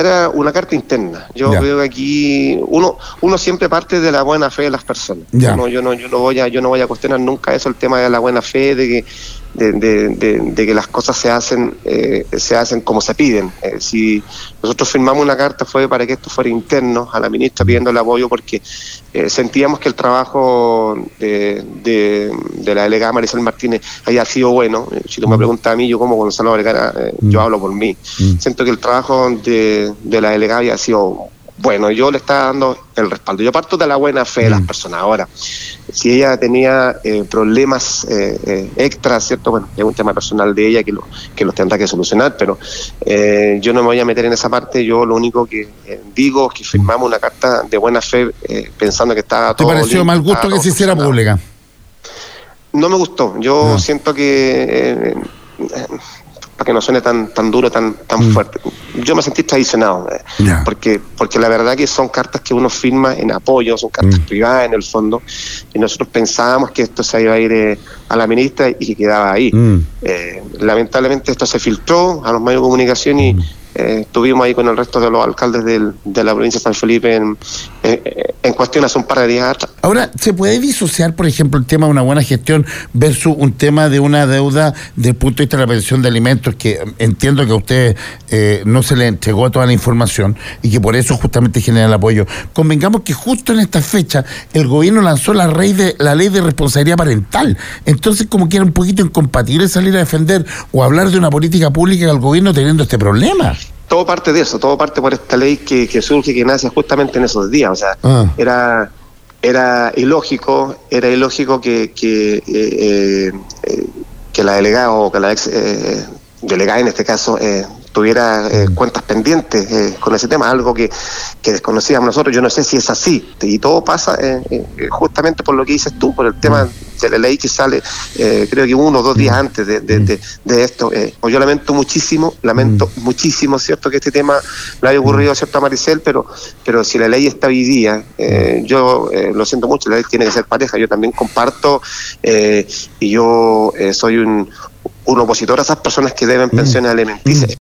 era una carta interna. Yo creo que aquí uno siempre parte de la buena fe de las personas. Yo no voy a cuestionar nunca eso, el tema de la buena fe, de que las cosas se hacen como se piden. Si nosotros firmamos una carta fue para que esto fuera interno a la ministra pidiendo el apoyo, porque sentíamos que el trabajo de la delegada Maricel Martínez había sido bueno. Si tú me preguntas a mí, yo como Gonzalo Vergara, yo hablo por mí. Siento que el trabajo de la delegada había sido bueno, yo le estaba dando el respaldo. Yo parto de la buena fe de las personas. Ahora, si ella tenía problemas extras, ¿cierto? Bueno, es un tema personal de ella que los tendrá que solucionar, pero yo no me voy a meter en esa parte. Yo lo único que digo es que firmamos una carta de buena fe pensando que estaba todo. ¿Te pareció mal gusto que se hiciera pública? No me gustó. Yo siento que... para que no suene tan duro, tan fuerte. Yo me sentí traicionado, porque la verdad que son cartas que uno firma en apoyo, son cartas privadas en el fondo, y nosotros pensábamos que esto se iba a ir a la ministra y que quedaba ahí. Lamentablemente esto se filtró a los medios de comunicación y estuvimos ahí con el resto de los alcaldes de la provincia de San Felipe en cuestión hace un par de días atrás. Ahora, ¿se puede disociar, por ejemplo, el tema de una buena gestión versus un tema de una deuda desde el punto de vista de la pensión de alimentos, que entiendo que a usted no se le entregó toda la información y que por eso justamente genera el apoyo? Convengamos que justo en esta fecha el gobierno lanzó la ley de responsabilidad parental. Entonces, como que era un poquito incompatible salir a defender o hablar de una política pública del gobierno teniendo este problema. Todo parte de eso, todo parte por esta ley que surge, que nace justamente en esos días. O sea, era ilógico que la delegada o que la ex delegada en este caso tuviera cuentas pendientes con ese tema, algo que desconocíamos nosotros. Yo no sé si es así, y todo pasa justamente por lo que dices tú, por el tema de la ley que sale creo que 1 o 2 días antes de esto. Yo lamento muchísimo, ¿cierto?, que este tema le haya ocurrido, ¿cierto?, a Maricel, pero si la ley está hoy día, yo lo siento mucho, la ley tiene que ser pareja. Yo también comparto y yo soy un opositor a esas personas que deben pensiones alimenticias.